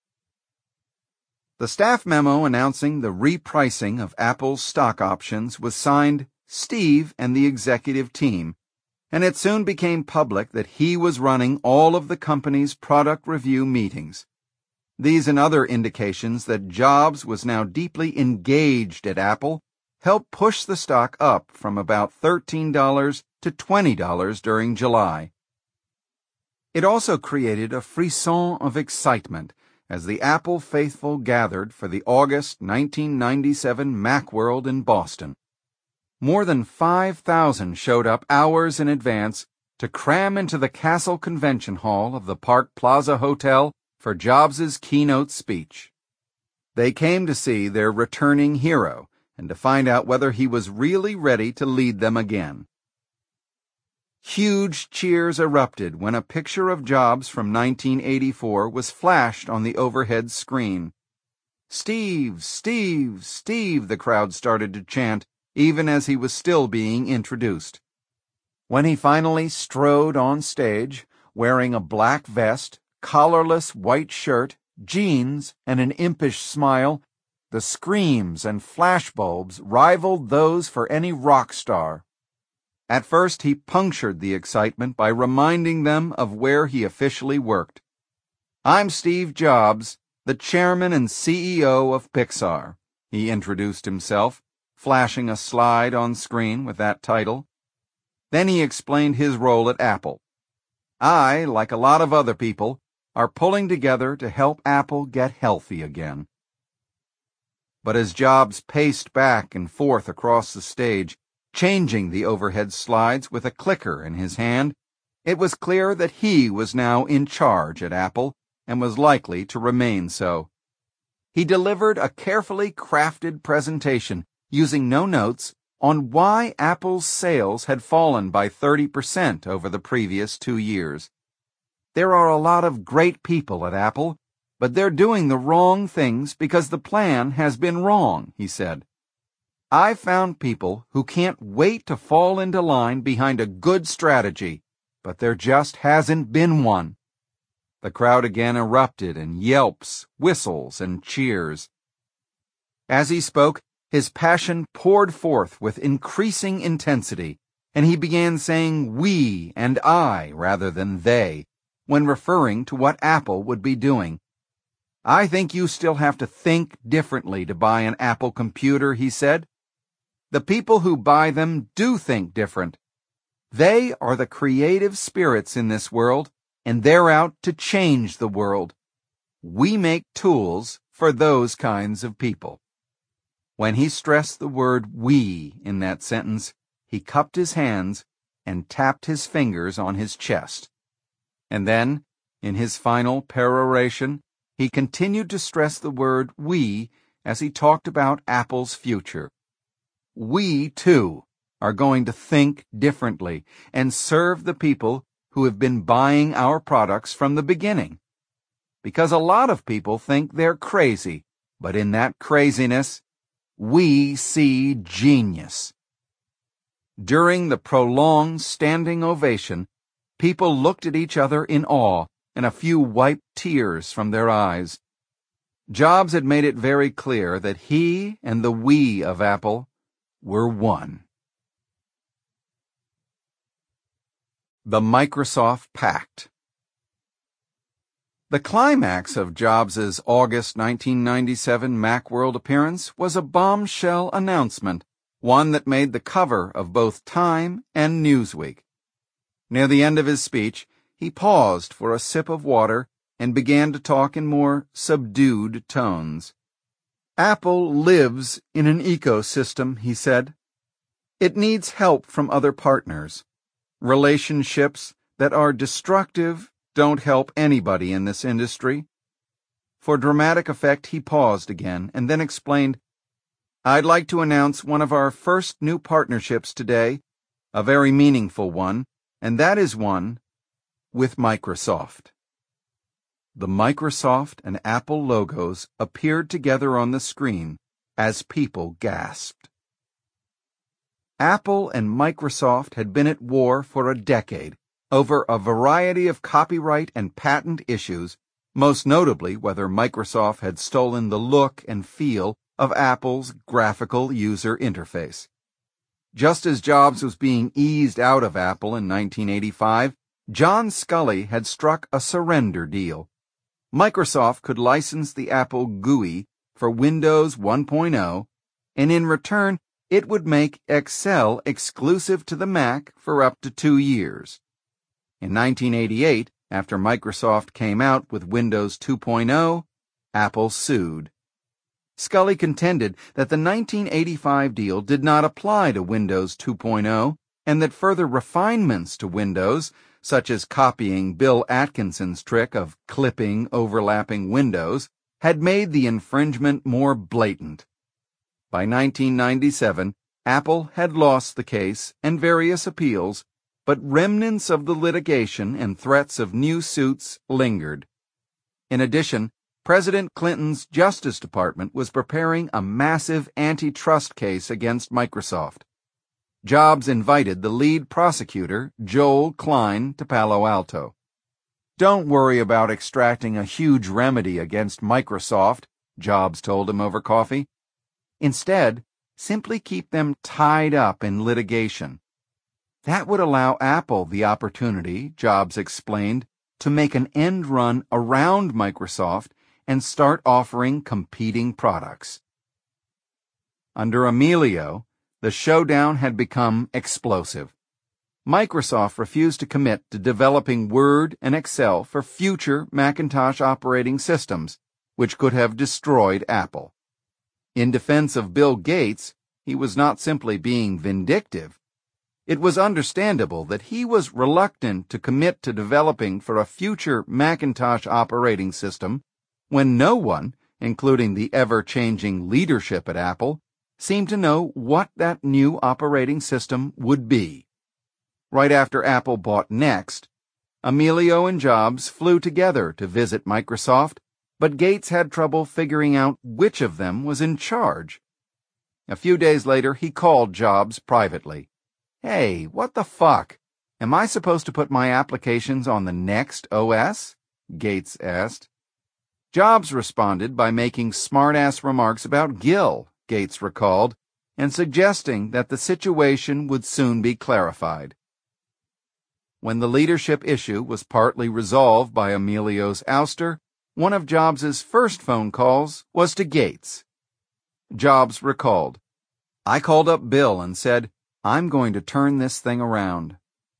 The staff memo announcing the repricing of Apple's stock options was signed Steve and the executive team, and it soon became public that he was running all of the company's product review meetings. These and other indications that Jobs was now deeply engaged at Apple helped push the stock up from about $13 to $20 during July. It also created a frisson of excitement as the Apple faithful gathered for the August 1997 Macworld in Boston. More than 5,000 showed up hours in advance to cram into the Castle Convention Hall of the Park Plaza Hotel for Jobs' keynote speech. They came to see their returning hero and to find out whether he was really ready to lead them again. Huge cheers erupted when a picture of Jobs from 1984 was flashed on the overhead screen. "Steve, Steve, Steve," the crowd started to chant, even as he was still being introduced. When he finally strode on stage, wearing a black vest, collarless white shirt, jeans, and an impish smile, the screams and flashbulbs rivaled those for any rock star. At first, he punctured the excitement by reminding them of where he officially worked. "I'm Steve Jobs, the chairman and CEO of Pixar," he introduced himself, flashing a slide on screen with that title. Then he explained his role at Apple. "I, like a lot of other people, are pulling together to help Apple get healthy again." But as Jobs paced back and forth across the stage, changing the overhead slides with a clicker in his hand, it was clear that he was now in charge at Apple and was likely to remain so. He delivered a carefully crafted presentation using no notes on why Apple's sales had fallen by 30% over the previous 2 years. "There are a lot of great people at Apple, but they're doing the wrong things because the plan has been wrong," he said. "I've found people who can't wait to fall into line behind a good strategy, but there just hasn't been one." The crowd again erupted in yelps, whistles, and cheers. As he spoke, his passion poured forth with increasing intensity, and he began saying "we" and "I" rather than "they" when referring to what Apple would be doing. "I think you still have to think differently to buy an Apple computer," he said. "The people who buy them do think different. They are the creative spirits in this world, and they're out to change the world. We make tools for those kinds of people. When he stressed the word we in that sentence, he cupped his hands and tapped his fingers on his chest. And then, in his final peroration, he continued to stress the word we as he talked about Apple's future. We, too, are going to think differently and serve the people who have been buying our products from the beginning. Because a lot of people think they're crazy, but in that craziness, we see genius. During the prolonged standing ovation, people looked at each other in awe, and a few wiped tears from their eyes. Jobs had made it very clear that he and the we of Apple were one. The Microsoft Pact. The climax of Jobs' August 1997 Macworld appearance was a bombshell announcement, one that made the cover of both Time and Newsweek. Near the end of his speech, he paused for a sip of water and began to talk in more subdued tones. Apple lives in an ecosystem, he said. It needs help from other partners. Relationships that are destructive don't help anybody in this industry. For dramatic effect, he paused again and then explained, I'd like to announce one of our first new partnerships today, a very meaningful one, and that is one with Microsoft. The Microsoft and Apple logos appeared together on the screen as people gasped. Apple and Microsoft had been at war for a decade over a variety of copyright and patent issues, most notably whether Microsoft had stolen the look and feel of Apple's graphical user interface. Just as Jobs was being eased out of Apple in 1985, John Sculley had struck a surrender deal. Microsoft could license the Apple GUI for Windows 1.0, and in return, it would make Excel exclusive to the Mac for up to 2 years. In 1988, after Microsoft came out with Windows 2.0, Apple sued. Sculley contended that the 1985 deal did not apply to Windows 2.0 and that further refinements to Windows, such as copying Bill Atkinson's trick of clipping overlapping windows, had made the infringement more blatant. By 1997, Apple had lost the case and various appeals, but remnants of the litigation and threats of new suits lingered. In addition, President Clinton's Justice Department was preparing a massive antitrust case against Microsoft. Jobs invited the lead prosecutor, Joel Klein, to Palo Alto. Don't worry about extracting a huge remedy against Microsoft, Jobs told him over coffee. Instead, simply keep them tied up in litigation. That would allow Apple the opportunity, Jobs explained, to make an end run around Microsoft and start offering competing products. Under Amelio, the showdown had become explosive. Microsoft refused to commit to developing Word and Excel for future Macintosh operating systems, which could have destroyed Apple. In defense of Bill Gates, he was not simply being vindictive. It was understandable that he was reluctant to commit to developing for a future Macintosh operating system when no one, including the ever-changing leadership at Apple, seemed to know what that new operating system would be. Right after Apple bought Next, Amelio and Jobs flew together to visit Microsoft, but Gates had trouble figuring out which of them was in charge. A few days later, he called Jobs privately. Hey, what the fuck? Am I supposed to put my applications on the Next OS? Gates asked. Jobs responded by making smart-ass remarks about Gil, Gates recalled, and suggesting that the situation would soon be clarified. When the leadership issue was partly resolved by Amelio's ouster, one of Jobs' first phone calls was to Gates. Jobs recalled, I called up Bill and said, I'm going to turn this thing around.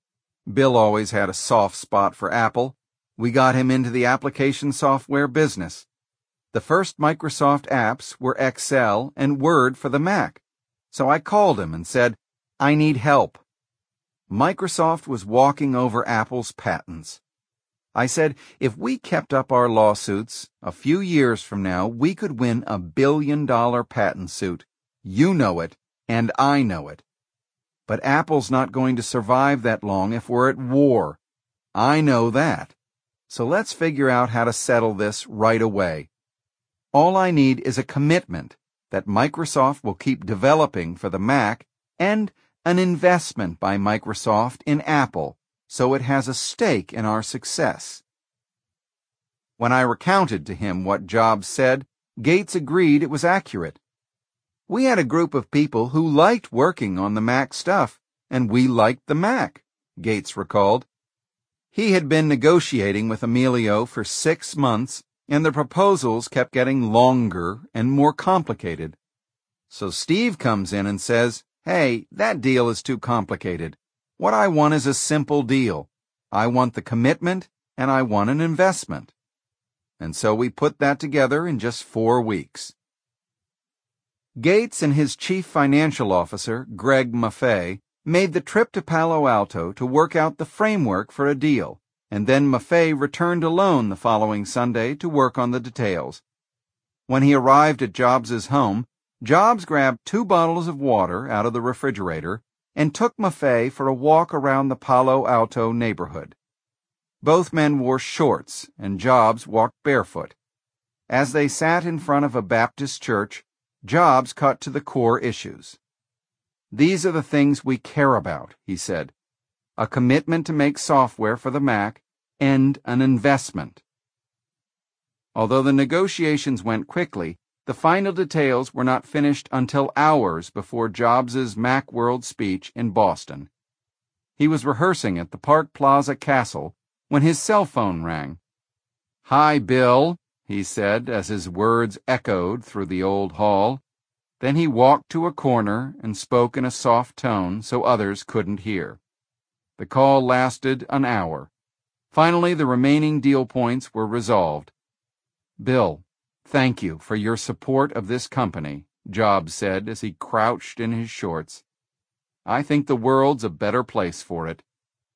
Bill always had a soft spot for Apple. We got him into the application software business. The first Microsoft apps were Excel and Word for the Mac. So I called him and said, "I need help." Microsoft was walking over Apple's patents. I said, if we kept up our lawsuits, a few years from now, we could win a $1 billion patent suit. You know it, and I know it. But Apple's not going to survive that long if we're at war. I know that. So let's figure out how to settle this right away. All I need is a commitment that Microsoft will keep developing for the Mac and an investment by Microsoft in Apple, so it has a stake in our success. When I recounted to him what Jobs said, Gates agreed it was accurate. We had a group of people who liked working on the Mac stuff, and we liked the Mac, Gates recalled. He had been negotiating with Emilio for 6 months, and the proposals kept getting longer and more complicated. So Steve comes in and says, "Hey, that deal is too complicated. What I want is a simple deal. I want the commitment, and I want an investment." And so we put that together in just 4 weeks. Gates and his chief financial officer, Greg Maffei, made the trip to Palo Alto to work out the framework for a deal, and then Maffei returned alone the following Sunday to work on the details. When he arrived at Jobs' home, Jobs grabbed 2 bottles of water out of the refrigerator and took Maffei for a walk around the Palo Alto neighborhood. Both men wore shorts, and Jobs walked barefoot. As they sat in front of a Baptist church, Jobs cut to the core issues. "These are the things we care about," he said. "A commitment to make software for the Mac and an investment." Although the negotiations went quickly, the final details were not finished until hours before Jobs' Macworld speech in Boston. He was rehearsing at the Park Plaza Castle when his cell phone rang. "Hi, Bill," he said as his words echoed through the old hall. Then he walked to a corner and spoke in a soft tone so others couldn't hear. The call lasted an hour. Finally, the remaining deal points were resolved. "Bill, thank you for your support of this company," Jobs said as he crouched in his shorts. "I think the world's a better place for it."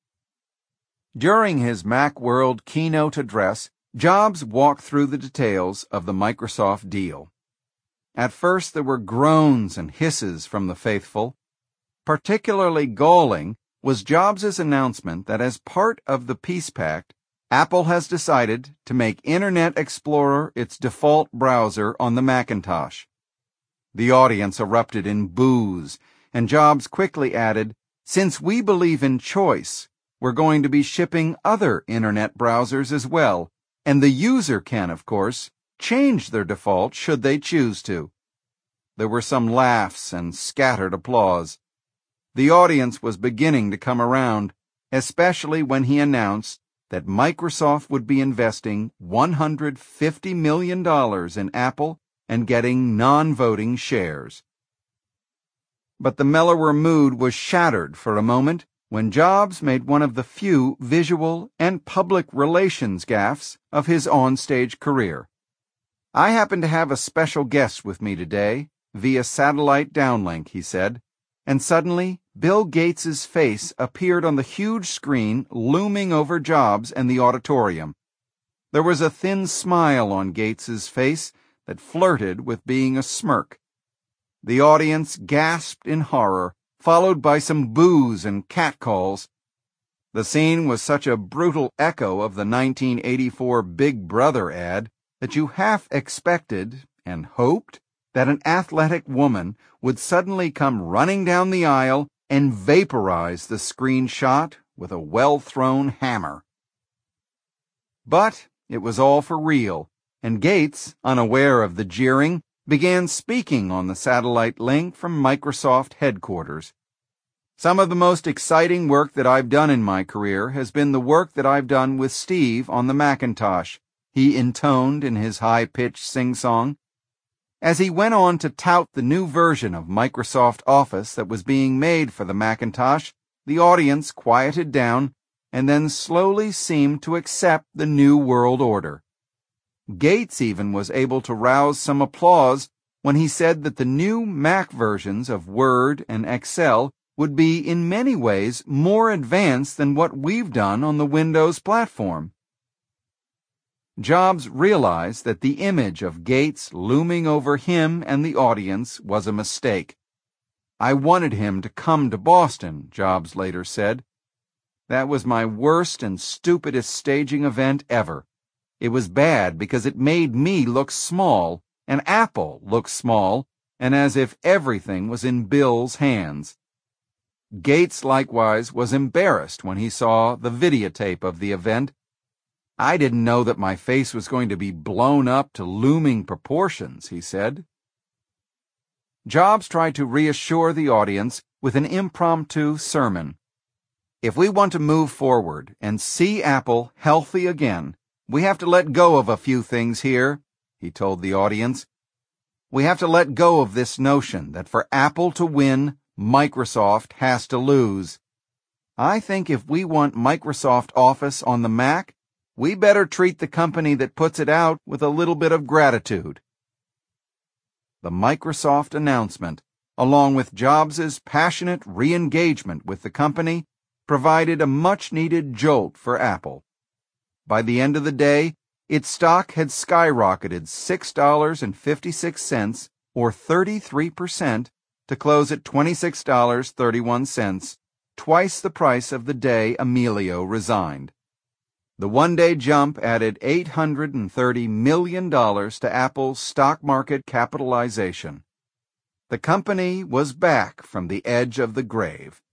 During his Macworld keynote address, Jobs walked through the details of the Microsoft deal. At first there were groans and hisses from the faithful. Particularly galling was Jobs' announcement that as part of the Peace Pact, Apple has decided to make Internet Explorer its default browser on the Macintosh. The audience erupted in boos, and Jobs quickly added, "Since we believe in choice, we're going to be shipping other Internet browsers as well, and the user can, of course, change their default should they choose to." There were some laughs and scattered applause. The audience was beginning to come around, especially when he announced that Microsoft would be investing $150 million in Apple and getting non-voting shares. But the mellower mood was shattered for a moment when Jobs made one of the few visual and public relations gaffes of his onstage career. "I happen to have a special guest with me today, via satellite downlink," he said, and suddenly Bill Gates's face appeared on the huge screen looming over Jobs and the auditorium. There was a thin smile on Gates's face that flirted with being a smirk. The audience gasped in horror, followed by some boos and catcalls. The scene was such a brutal echo of the 1984 Big Brother ad that you half expected and hoped that an athletic woman would suddenly come running down the aisle and vaporize the screenshot with a well-thrown hammer. But it was all for real, and Gates, unaware of the jeering, began speaking on the satellite link from Microsoft headquarters. "Some of the most exciting work that I've done in my career has been the work that I've done with Steve on the Macintosh," he intoned in his high-pitched sing-song. As he went on to tout the new version of Microsoft Office that was being made for the Macintosh, the audience quieted down and then slowly seemed to accept the new world order. Gates even was able to rouse some applause when he said that the new Mac versions of Word and Excel would be in many ways more advanced than what we've done on the Windows platform. Jobs realized that the image of Gates looming over him and the audience was a mistake. "I wanted him to come to Boston," Jobs later said. "That was my worst and stupidest staging event ever. It was bad because it made me look small, and Apple look small, and as if everything was in Bill's hands." Gates likewise was embarrassed when he saw the videotape of the event. "I didn't know that my face was going to be blown up to looming proportions," he said. Jobs tried to reassure the audience with an impromptu sermon. "If we want to move forward and see Apple healthy again, we have to let go of a few things here," he told the audience. "We have to let go of this notion that for Apple to win, Microsoft has to lose. I think if we want Microsoft Office on the Mac, we better treat the company that puts it out with a little bit of gratitude." The Microsoft announcement, along with Jobs' passionate re-engagement with the company, provided a much-needed jolt for Apple. By the end of the day, its stock had skyrocketed $6.56, or 33%, to close at $26.31, twice the price of the day Emilio resigned. The one-day jump added $830 million to Apple's stock market capitalization. The company was back from the edge of the grave.